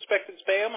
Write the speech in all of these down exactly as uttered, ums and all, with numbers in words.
Suspected spam?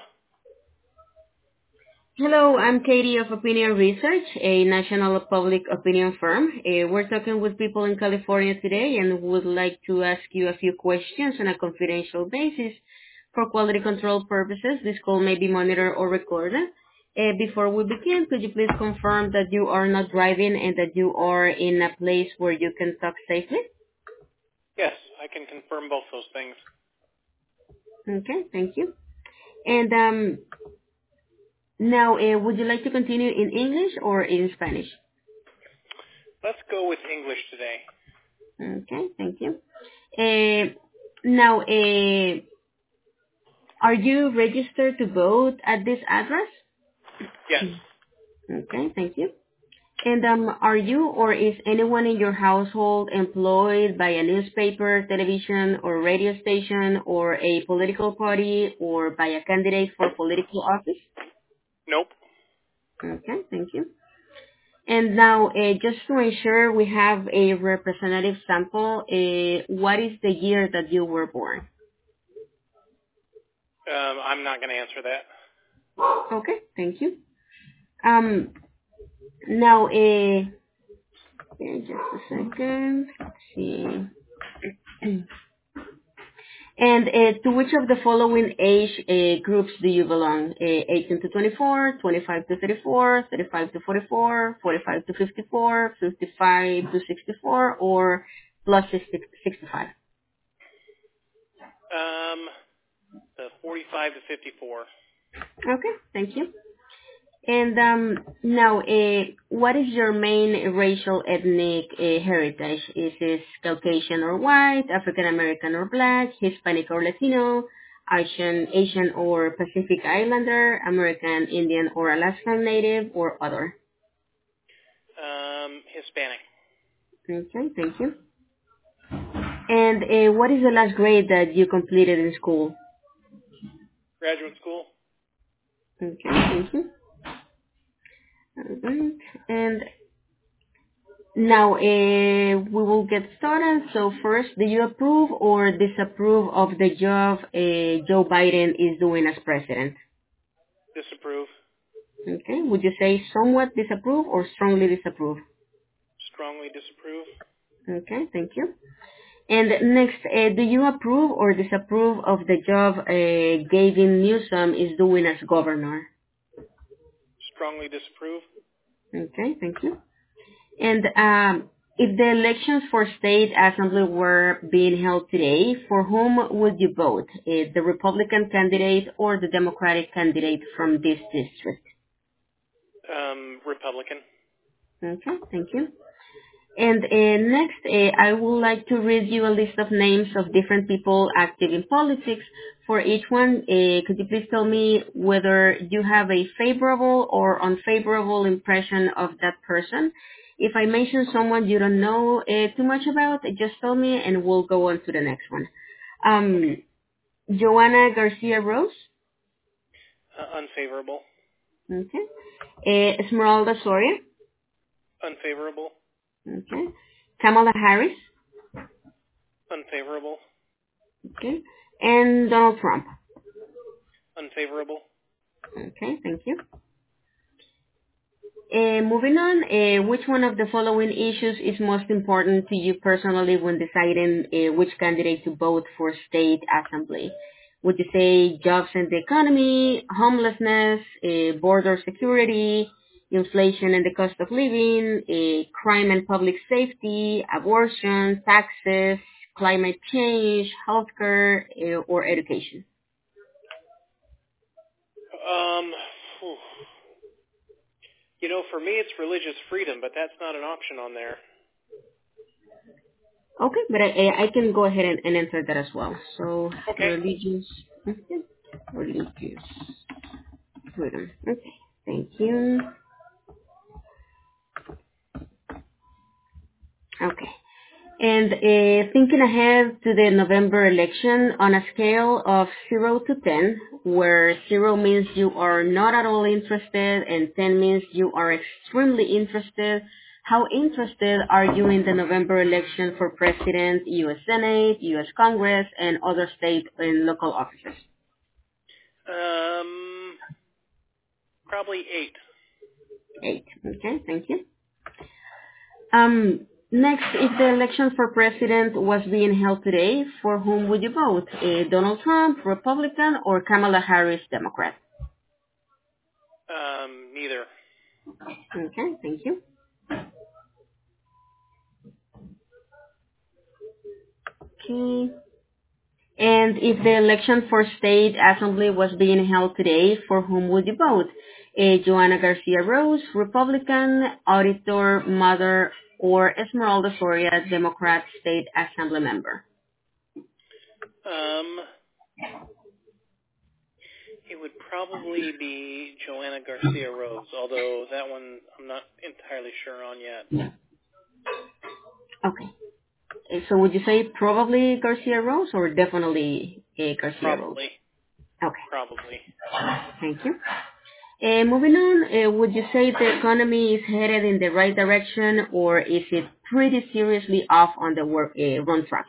Hello, I'm Katie of Opinion Research, a national public opinion firm. Uh, we're talking with people in California today and would like to ask you a few questions on a confidential basis. For quality control purposes, this call may be monitored or recorded. Uh, before we begin, could you please confirm that you are not driving and that you are in a place where you can talk safely? Yes, I can confirm both those things. Okay, thank you. And um, now, uh, would you like to continue in English or in Spanish? Let's go with English today. Okay, thank you. Uh, now, uh, are you registered to vote at this address? Yes. Okay, thank you. And um, are you or is anyone in your household employed by a newspaper, television, or radio station, or a political party, or by a candidate for political office? Nope. Okay, thank you. And now, uh, just to ensure we have a representative sample, uh, what is the year that you were born? Um, I'm not going to answer that. Okay, thank you. Um, now, uh, okay, just a second. Let's see. And uh, to which of the following age uh, groups do you belong? Uh, eighteen to twenty-four, twenty-five to thirty-four, thirty-five to forty-four, forty-five to fifty-four, fifty-five to sixty-four, or plus sixty-five? Um, the forty-five to fifty-four. Okay, thank you. And um, now, uh, what is your main racial ethnic uh, heritage? Is it Caucasian or white, African American or black, Hispanic or Latino, Asian, Asian or Pacific Islander, American Indian or Alaskan Native, or other? Um, Hispanic. Okay, thank you. And uh, what is the last grade that you completed in school? Graduate school? Okay, thank you. All right. And now, uh, we will get started. So first, do you approve or disapprove of the job uh, Joe Biden is doing as president? Disapprove. Okay. Would you say somewhat disapprove or strongly disapprove? Strongly disapprove. Okay. Thank you. And next, uh, do you approve or disapprove of the job uh, Gavin Newsom is doing as governor? Strongly disapprove. Okay. Thank you. And um, if the elections for state assembly were being held today, for whom would you vote? Uh, the Republican candidate or the Democratic candidate from this district? Um, Republican. Okay, thank you. And uh, next, uh, I would like to read you a list of names of different people active in politics. For each one, uh, could you please tell me whether you have a favorable or unfavorable impression of that person? If I mention someone you don't know uh, too much about, just tell me and we'll go on to the next one. Um, Joanna Garcia Rose. Uh, unfavorable. Okay. Uh, Esmeralda Soria. Unfavorable. Okay. Kamala Harris. Unfavorable. Okay. And Donald Trump. Unfavorable. Okay, thank you. Uh, moving on, uh, which one of the following issues is most important to you personally when deciding uh, which candidate to vote for state assembly? Would you say jobs and the economy, homelessness, uh, border security, inflation and the cost of living, uh, crime and public safety, abortion, taxes, climate change, healthcare, uh, or education? Um, whew. You know, for me it's religious freedom, but that's not an option on there. Okay, but I, I can go ahead and, and answer that as well. So, Okay. religious, okay, religious freedom. Okay, thank you. Okay. And uh, thinking ahead to the November election on a scale of zero to ten, where zero means you are not at all interested and ten means you are extremely interested, how interested are you in the November election for President, U S Senate, U S Congress, and other state and local offices? probably eight. Eight. Okay, thank you. Um, next, if the election for president was being held today, for whom would you vote? Uh, Donald Trump, Republican, or Kamala Harris, Democrat? Um, neither. Okay, thank you. Okay. And if the election for state assembly was being held today, for whom would you vote? Uh, Joanna Garcia Rose, Republican, Auditor, Mother, or Esmeralda Soria, Democrat state assembly member? Um, it would probably be Joanna Garcia Rose, although that one I'm not entirely sure on yet. Okay. Uh, So would you say probably Garcia Rose or definitely uh, Garcia Rose? Probably. Okay, Probably. thank you. Uh, moving on, uh, would you say the economy is headed in the right direction or is it pretty seriously off on the work, uh, wrong track?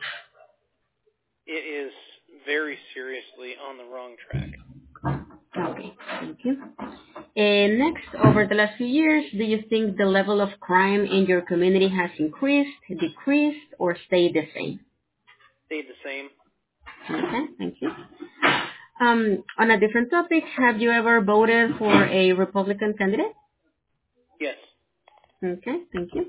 It is very seriously on the wrong track. Okay, thank you. And next, over the last few years, do you think the level of crime in your community has increased, decreased, or stayed the same? Stayed the same. Okay, thank you. Um, on a different topic, have you ever voted for a Republican candidate? Yes. Okay, thank you.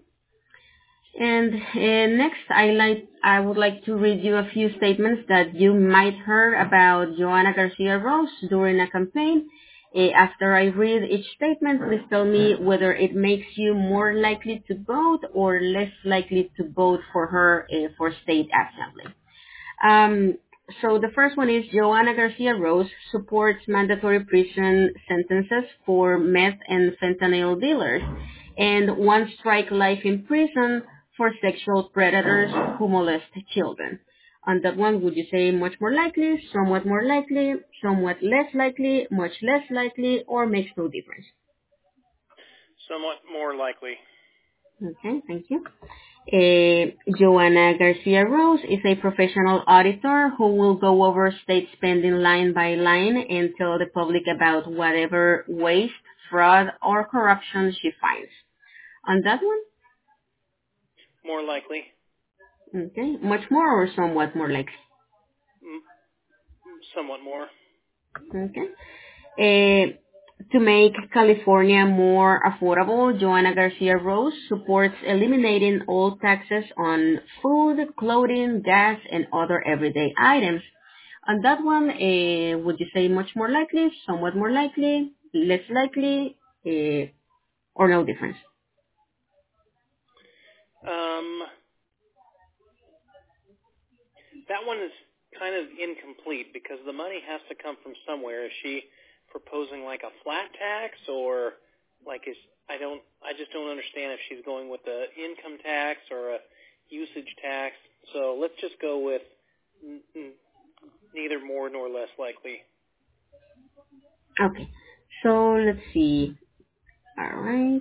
And uh, next, I like I would like to read you a few statements that you might heard about Joanna Garcia Rose during a campaign. Uh, after I read each statement, please tell me whether it makes you more likely to vote or less likely to vote for her uh, for state assembly. Um, so the first one is Joanna Garcia Rose supports mandatory prison sentences for meth and fentanyl dealers and one strike life in prison for sexual predators who molest children. On that one, would you say much more likely, somewhat more likely, somewhat less likely, much less likely, or makes no difference? Somewhat more likely. Okay, thank you. Uh, Joanna Garcia Rose is a professional auditor who will go over state spending line by line and tell the public about whatever waste, fraud, or corruption she finds. On that one, More likely. okay, much more or somewhat more likely? Mm, somewhat more. Okay. Uh, to make California more affordable, Joanna Garcia Rose supports eliminating all taxes on food, clothing, gas, and other everyday items. On that one, uh, would you say much more likely, somewhat more likely, less likely, uh, or no difference? Um, that one is kind of incomplete because the money has to come from somewhere. Is she proposing like a flat tax or like is I don't I just don't understand if she's going with the income tax or a usage tax. So let's just go with n- n- neither more nor less likely. Okay. So let's see. All right.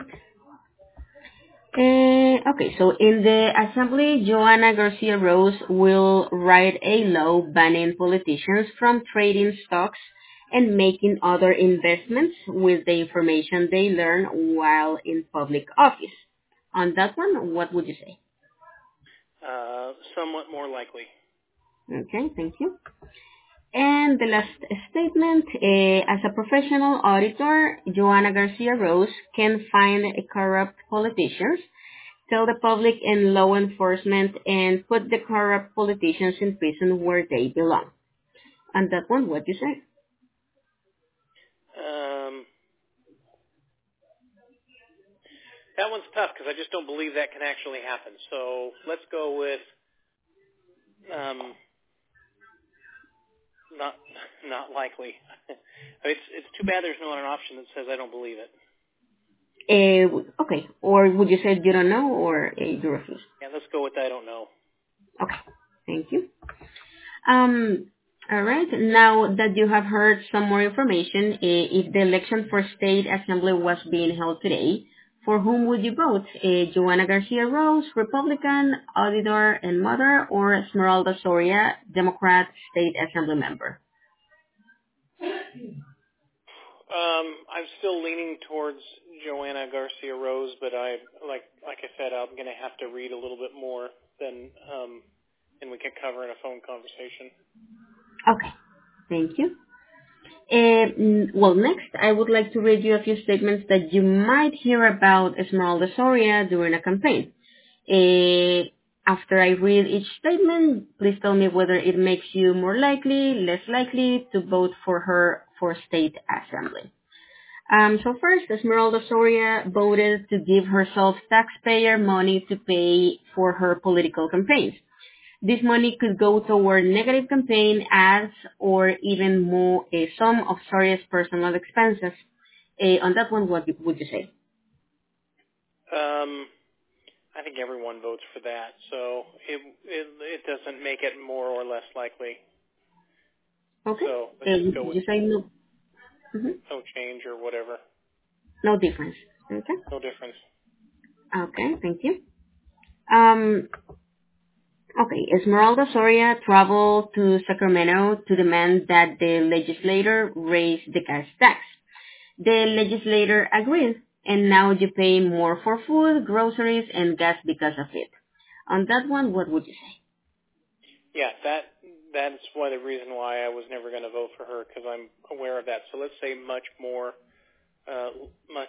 Uh, okay, so in the assembly, Joanna Garcia Rose will write a law banning politicians from trading stocks and making other investments with the information they learn while in public office. On that one, what would you say? Uh, somewhat more likely. Okay, thank you. And the last statement, uh, as a professional auditor, Joanna Garcia Rose can find corrupt politicians, tell the public and law enforcement, and put the corrupt politicians in prison where they belong. And that one, what do you say? Um, that one's tough because I just don't believe that can actually happen. So let's go with um, not not likely. it's it's too bad there's not an option that says I don't believe it. Uh, okay, or would you say you don't know, or uh, you refuse? Yeah, let's go with I don't know. Okay, thank you. Um, all right. Now that you have heard some more information, uh, if the election for state assembly was being held today, for whom would you vote? Uh, Joanna Garcia Rose, Republican, Auditor and Mother, or Esmeralda Soria, Democrat state assembly member? Um, I'm still leaning towards Joanna Garcia Rose, but I like like I said, I'm going to have to read a little bit more than um, than we can cover in a phone conversation. Okay, thank you. Uh, well, next, I would like to read you a few statements that you might hear about Esmeralda Soria during a campaign. Uh, after I read each statement, please tell me whether it makes you more likely, less likely to vote for her for state assembly. Um, so first, Esmeralda Soria voted to give herself taxpayer money to pay for her political campaigns. This money could go toward negative campaign ads or even more uh, some of Soria's personal expenses. Uh, on that one, what would you say? Um, I think everyone votes for that, so it it, it doesn't make it more or less likely. Okay. So let's Uh, just would go with you say no? Mm-hmm. no change or whatever. No difference. Okay. No difference. Okay. Thank you. Um, Okay, Esmeralda Soria traveled to Sacramento to demand that the legislator raise the gas tax. The legislator agreed, and now you pay more for food, groceries, and gas because of it. On that one, what would you say? Yeah, that that's why the reason why I was never going to vote for her, because I'm aware of that. So let's say much more, uh, much.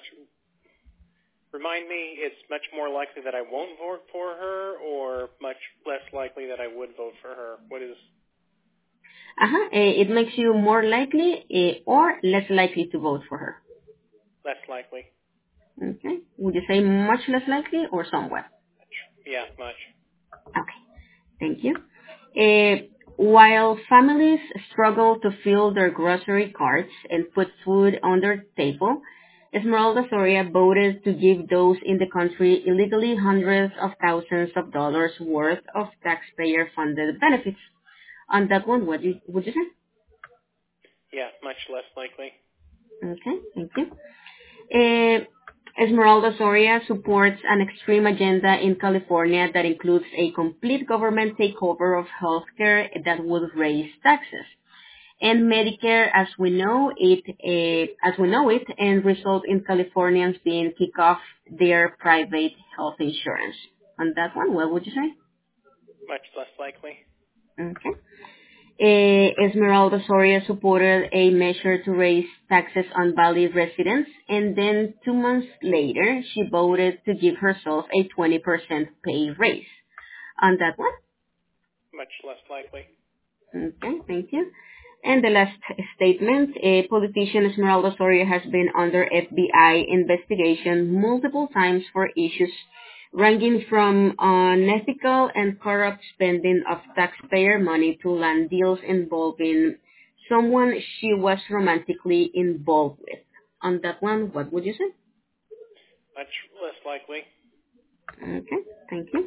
Remind me, it's much more likely that I won't vote for her, or much less likely that I would vote for her. What is Uh-huh, eh, it makes you more likely eh, or less likely to vote for her. less likely? Okay, would you say much less likely or somewhat? Yeah, much. Okay, thank you. Uh, while families struggle to fill their grocery carts and put food on their table, Esmeralda Soria voted to give those in the country illegally hundreds of thousands of dollars worth of taxpayer-funded benefits. On that one, what you, would you say? Yeah, much less likely. Okay, thank you. Uh, Esmeralda Soria supports an extreme agenda in California that includes a complete government takeover of healthcare that would raise taxes. And Medicare, as we know it, uh, as we know it, and result in Californians being kicked off their private health insurance. On that one, what would you say? Much less likely. Okay. Eh, Esmeralda Soria supported a measure to raise taxes on Valley residents, and then two months later, she voted to give herself a twenty percent pay raise. On that one? Much less likely. Okay, thank you. And the last statement, a politician Esmeralda Soria has been under F B I investigation multiple times for issues ranging from unethical and corrupt spending of taxpayer money to land deals involving someone she was romantically involved with. On that one, what would you say? Much less likely. Okay, thank you.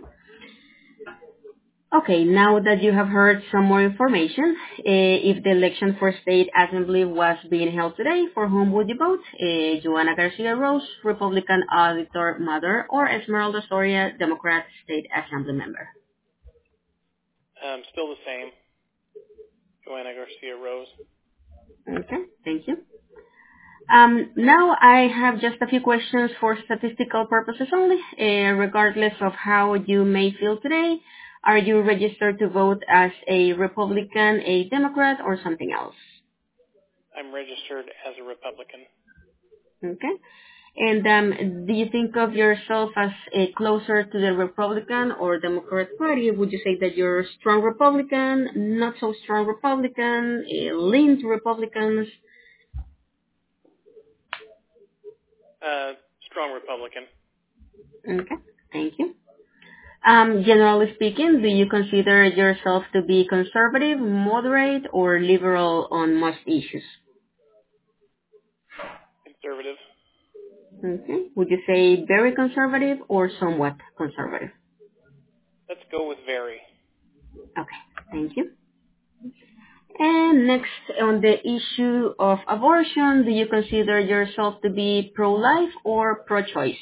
Okay, now that you have heard some more information, uh, if the election for state assembly was being held today, for whom would you vote? Uh, Joanna Garcia Rose, Republican Auditor Mother, or Esmeralda Soria, Democrat State Assembly Member? Um, still the same. Joanna Garcia Rose. Okay, thank you. Um, now I have just a few questions for statistical purposes only. Uh, regardless of how you may feel today, are you registered to vote as a Republican, a Democrat, or something else? I'm registered as a Republican. Okay. And um, do you think of yourself as a closer to the Republican or Democrat Party? Would you say that you're a strong Republican, not so strong Republican, a lean to Republicans? Uh, strong Republican. Okay, thank you. Um, generally speaking, do you consider yourself to be conservative, moderate, or liberal on most issues? Conservative. Okay. Would you say very conservative or somewhat conservative? Let's go with very. Okay, thank you. And next, on the issue of abortion, do you consider yourself to be pro-life or pro-choice?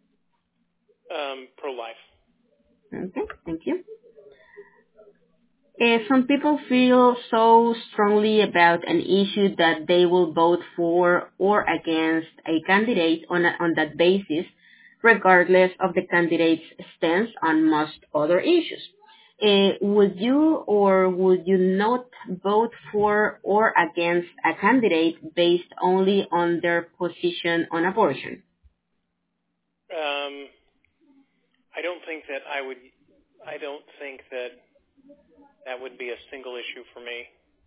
Um, pro-life. Okay, thank you. Uh, some people feel so strongly about an issue that they will vote for or against a candidate on, a, on that basis, regardless of the candidate's stance on most other issues. Uh, would you or would you not vote for or against a candidate based only on their position on abortion? Um, I don't think that I would. I don't think that that would be a single issue for me.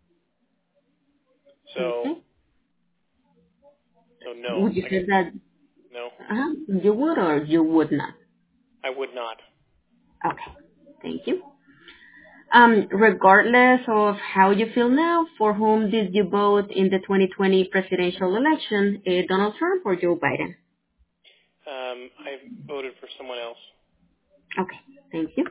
So, Okay. so no. Would you I say guess that no. uh, you would or you would not? I would not. Okay. Thank you. Um, regardless of how you feel now, for whom did you vote in the twenty twenty presidential election, uh, Donald Trump or Joe Biden? Um, I voted for someone else. Okay, thank you.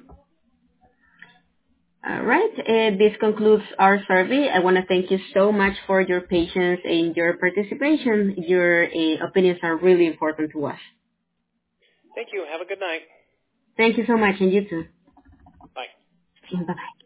All right, uh, this concludes our survey. I want to thank you so much for your patience and your participation. Your uh, opinions are really important to us. Thank you. Have a good night. Thank you so much, and you too. Bye. Bye-bye.